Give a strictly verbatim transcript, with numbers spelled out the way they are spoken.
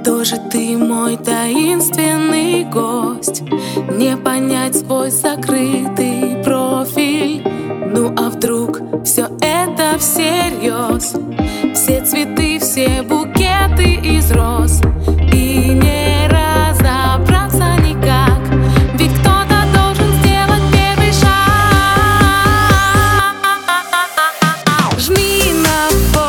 Кто же ты, мой таинственный гость? Не понять сквозь закрытый профиль. Ну а вдруг все это всерьез? Все цветы, все букеты из роз, и не разобраться никак, ведь кто-то должен сделать первый шаг. Жми на пол.